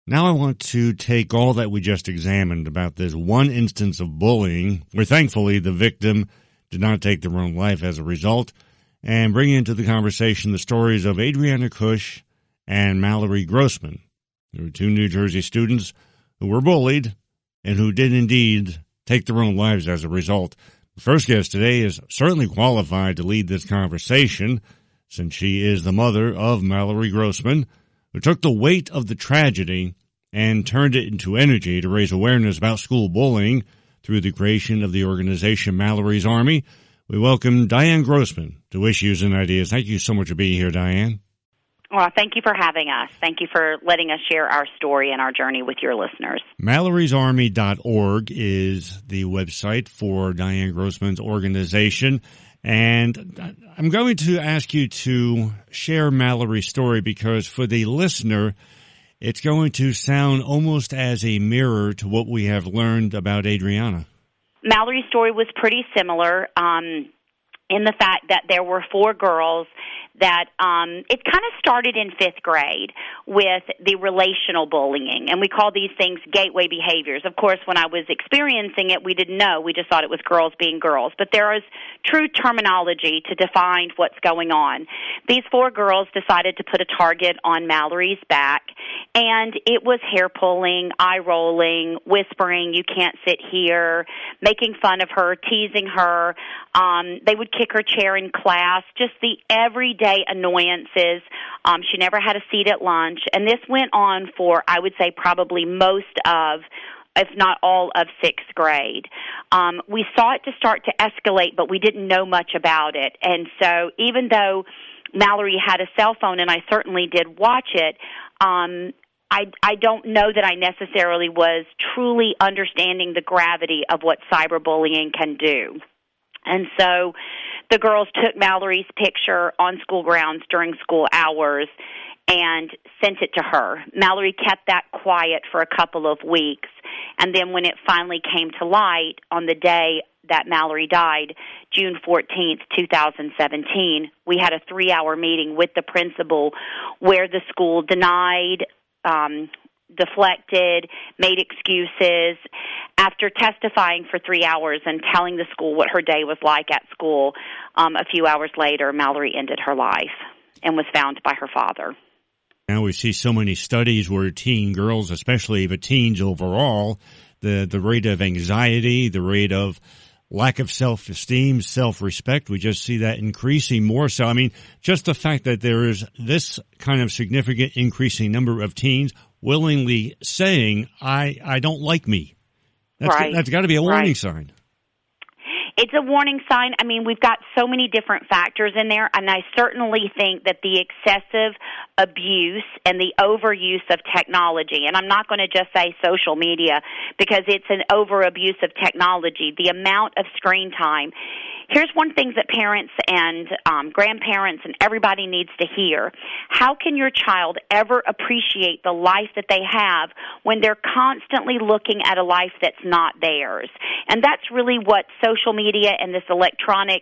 Now I want to take all that we just examined about this one instance of bullying, where thankfully the victim did not take their own life as a result, and bring into the conversation the stories of Adriana Kush and Mallory Grossman. There were two New Jersey students who were bullied and who did indeed take their own lives as a result. The first guest today is certainly qualified to lead this conversation, since she is the mother of Mallory Grossman, who took the weight of the tragedy and turned it into energy to raise awareness about school bullying through the creation of the organization Mallory's Army. We welcome Diane Grossman to Issues and Ideas. Thank you so much for being here, Diane. Well, thank you for having us. Thank you for letting us share our story and our journey with your listeners. Mallory'sArmy.org is the website for Diane Grossman's organization. And I'm going to ask you to share Mallory's story because for the listener, it's going to sound almost as a mirror to what we have learned about Adriana. Mallory's story was pretty similar in the fact that there were four girls that it kind of started in fifth grade with the relational bullying, and we call these things gateway behaviors. Of course, when I was experiencing it, we didn't know. We just thought it was girls being girls. But there is true terminology to define what's going on. These four girls decided to put a target on Mallory's back, and it was hair pulling, eye rolling, whispering, "You can't sit here," making fun of her, teasing her. They would kick her chair in class, just the everyday annoyances. She never had a seat at lunch, and this went on for, I would say, probably most of, if not all of, sixth grade. We saw it to start to escalate, but we didn't know much about it. And so even though Mallory had a cell phone, and I certainly did watch it, I don't know that I necessarily was truly understanding the gravity of what cyberbullying can do. And so the girls took Mallory's picture on school grounds during school hours and sent it to her. Mallory kept that quiet for a couple of weeks, and then when it finally came to light on the day that Mallory died, June 14th, 2017, we had a 3-hour meeting with the principal where the school denied, deflected, made excuses. After testifying for 3 hours and telling the school what her day was like at school, a few hours later, Mallory ended her life and was found by her father. Now we see so many studies where teen girls, especially but teens overall, the rate of anxiety, the rate of lack of self-esteem, self-respect, we just see that increasing more so. I mean, just the fact that there is this kind of significant increasing number of teens willingly saying, I don't like me. That's got to be a warning sign. It's a warning sign. I mean, we've got so many different factors in there, and I certainly think that the excessive abuse and the overuse of technology, and I'm not going to just say social media because it's an overabuse of technology, the amount of screen time. Here's one thing that parents and grandparents and everybody needs to hear. How can your child ever appreciate the life that they have when they're constantly looking at a life that's not theirs? And that's really what social media and this electronic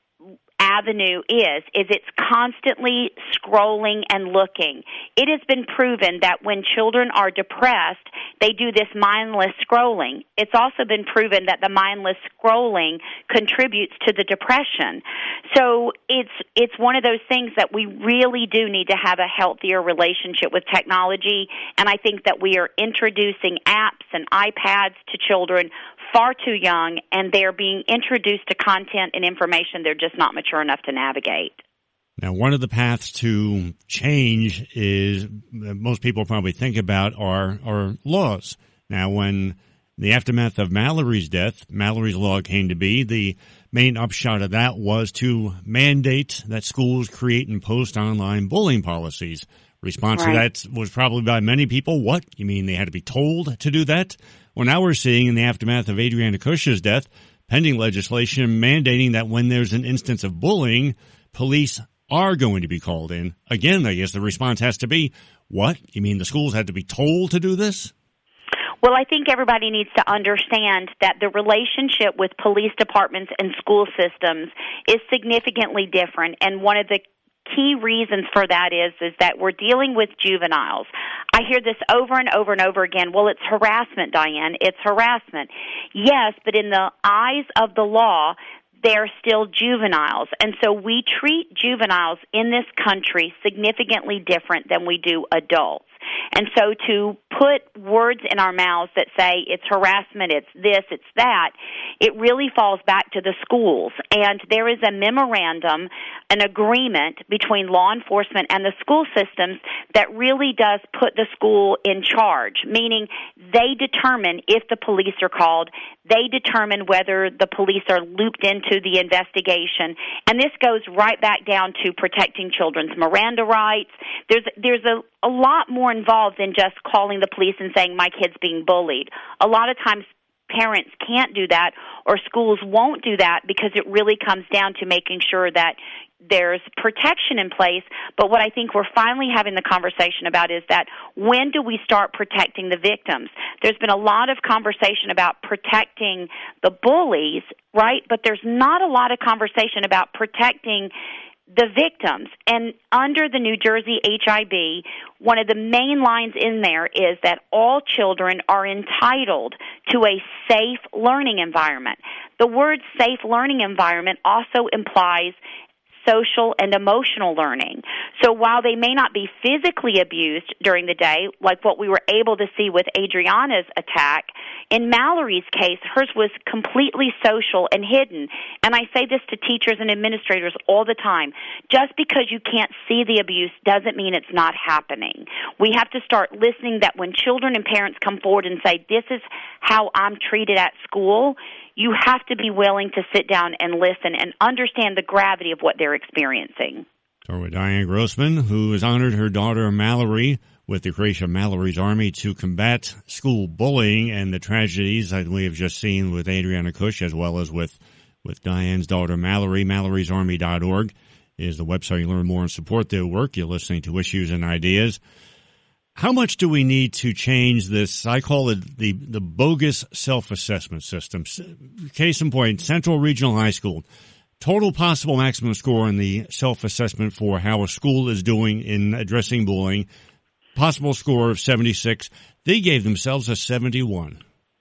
avenue is it's constantly scrolling and looking. It has been proven that when children are depressed, they do this mindless scrolling. It's also been proven that the mindless scrolling contributes to the depression. So it's one of those things that we really do need to have a healthier relationship with technology, and I think that we are introducing apps and iPads to children far too young, and they're being introduced to content and information they're just not mature enough to navigate. Now, one of the paths to change is most people probably think about are laws. Now, when the aftermath of Mallory's death, Mallory's Law came to be, the main upshot of that was to mandate that schools create and post online bullying policies. Response to that was probably by many people, what? You mean they had to be told to do that? Well, now we're seeing in the aftermath of Adriana Kush's death, pending legislation mandating that when there's an instance of bullying, police are going to be called in. Again, I guess the response has to be, what? You mean the schools had to be told to do this? Well, I think everybody needs to understand that the relationship with police departments and school systems is significantly different, and one of the key reasons for that is that we're dealing with juveniles. I hear this over and over and over again. Well, it's harassment, Diane. It's harassment. Yes, but in the eyes of the law, they're still juveniles. And so we treat juveniles in this country significantly different than we do adults. And so to put words in our mouths that say it's harassment, it's this, it's that, it really falls back to the schools. And there is a memorandum, an agreement between law enforcement and the school systems that really does put the school in charge, meaning they determine if the police are called, they determine whether the police are looped into the investigation. And this goes right back down to protecting children's Miranda rights. There's a lot more involved than just calling the police and saying my kid's being bullied. A lot of times parents can't do that or schools won't do that because it really comes down to making sure that there's protection in place. But what I think we're finally having the conversation about is that when do we start protecting the victims? There's been a lot of conversation about protecting the bullies, right? But there's not a lot of conversation about protecting the victims. And under the New Jersey HIB, one of the main lines in there is that all children are entitled to a safe learning environment. The word safe learning environment also implies social and emotional learning. So while they may not be physically abused during the day, like what we were able to see with Adriana's attack, in Mallory's case, hers was completely social and hidden. And I say this to teachers and administrators all the time. Just because you can't see the abuse doesn't mean it's not happening. We have to start listening that when children and parents come forward and say, this is how I'm treated at school, you have to be willing to sit down and listen and understand the gravity of what they're experiencing. So with Diane Grossman, who has honored her daughter Mallory with the creation of Mallory's Army to combat school bullying and the tragedies that we have just seen with Adriana Cush, as well as with Diane's daughter Mallory. Mallory'sArmy.org is the website. You learn more and support their work. You're listening to Issues and Ideas. How much do we need to change this? I call it the bogus self-assessment system. Case in point, Central Regional High School. Total possible maximum score in the self-assessment for how a school is doing in addressing bullying. Possible score of 76. They gave themselves a 71.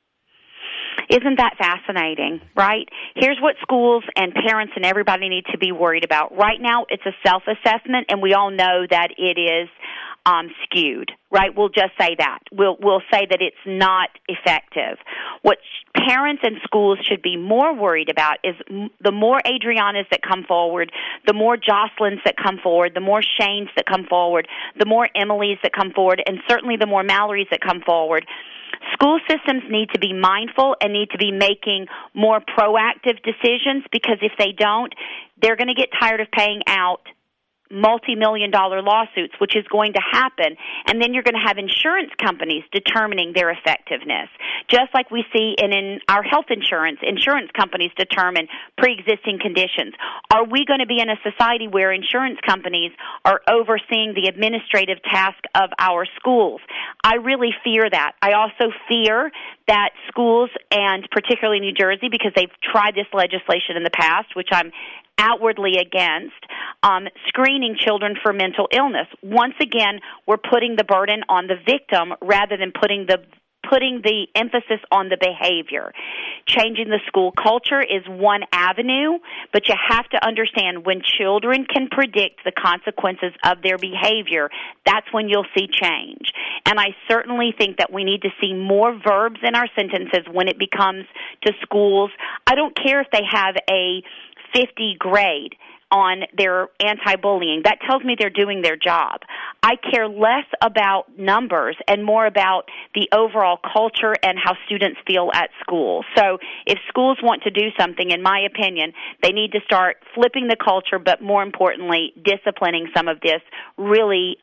Isn't that fascinating, right? Here's what schools and parents and everybody need to be worried about. Right now, it's a self-assessment, and we all know that it is skewed, right? We'll just say that. We'll say that it's not effective. What parents and schools should be more worried about is the more Adrianas that come forward, the more Jocelyn's that come forward, the more Shane's that come forward, the more Emily's that come forward, and certainly the more Mallory's that come forward. School systems need to be mindful and need to be making more proactive decisions, because if they don't, they're going to get tired of paying out multi-million-dollar lawsuits, which is going to happen, and then you're going to have insurance companies determining their effectiveness. Just like we see in our health insurance companies determine pre-existing conditions. Are we going to be in a society where insurance companies are overseeing the administrative task of our schools? I really fear that. I also fear that schools, and particularly New Jersey, because they've tried this legislation in the past, which I'm outwardly against, screening children for mental illness. Once again, we're putting the burden on the victim rather than putting the emphasis on the behavior. Changing the school culture is one avenue, but you have to understand when children can predict the consequences of their behavior, that's when you'll see change. And I certainly think that we need to see more verbs in our sentences when it comes to schools. I don't care if they have a 50 grade on their anti-bullying. That tells me they're doing their job. I care less about numbers and more about the overall culture and how students feel at school. So if schools want to do something, in my opinion, they need to start flipping the culture, but more importantly, disciplining some of this really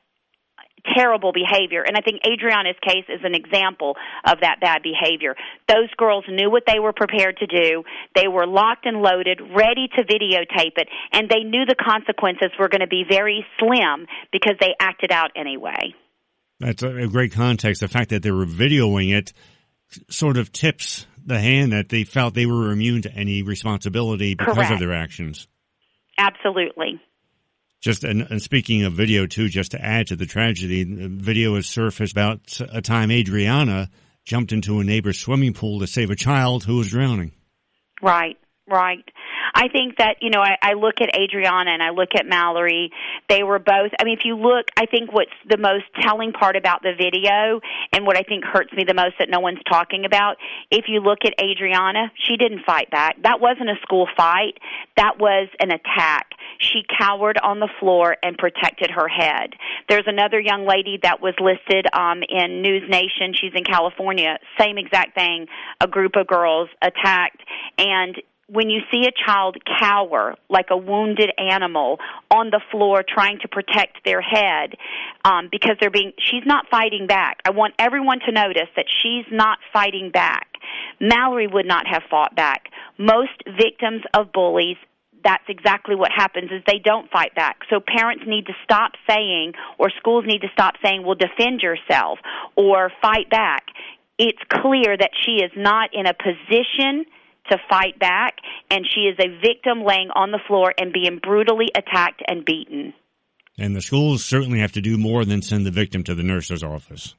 terrible behavior. And I think Adriana's case is an example of that bad behavior. Those girls knew what they were prepared to do. They were locked and loaded, ready to videotape it, and they knew the consequences were going to be very slim because they acted out anyway. That's a great context. The fact that they were videoing it sort of tips the hand that they felt they were immune to any responsibility because Correct. of their actions. Absolutely. And speaking of video, too, just to add to the tragedy, the video has surfaced about a time Adriana jumped into a neighbor's swimming pool to save a child who was drowning. Right. I think that, I look at Adriana and I look at Mallory. They were both, if you look, I think what's the most telling part about the video and what I think hurts me the most that no one's talking about, if you look at Adriana, she didn't fight back. That wasn't a school fight. That was an attack. She cowered on the floor and protected her head. There's another young lady that was listed in News Nation. She's in California. Same exact thing. A group of girls attacked. And when you see a child cower like a wounded animal on the floor trying to protect their head because she's not fighting back. I want everyone to notice that she's not fighting back. Mallory would not have fought back. Most victims of bullies, that's exactly what happens, is they don't fight back. So parents need to stop saying, or schools need to stop saying, well, defend yourself or fight back. It's clear that she is not in a position to fight back, and she is a victim laying on the floor and being brutally attacked and beaten. And the schools certainly have to do more than send the victim to the nurse's office.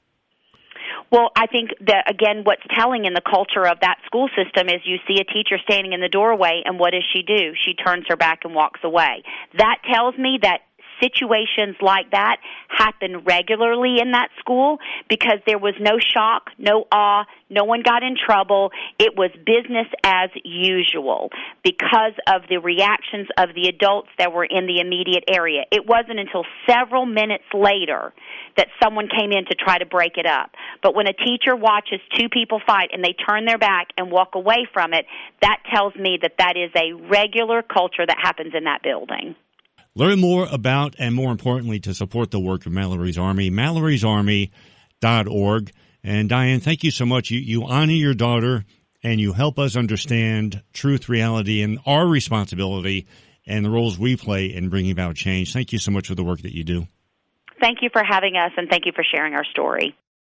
Well, I think that, again, what's telling in the culture of that school system is you see a teacher standing in the doorway, and what does she do? She turns her back and walks away. That tells me that situations like that happen regularly in that school because there was no shock, no awe, no one got in trouble. It was business as usual because of the reactions of the adults that were in the immediate area. It wasn't until several minutes later that someone came in to try to break it up. But when a teacher watches two people fight and they turn their back and walk away from it, that tells me that that is a regular culture that happens in that building. Learn more about, and more importantly, to support the work of Mallory's Army, Mallory'sArmy.org. And Diane, thank you so much. You honor your daughter, and you help us understand truth, reality, and our responsibility and the roles we play in bringing about change. Thank you so much for the work that you do. Thank you for having us, and thank you for sharing our story.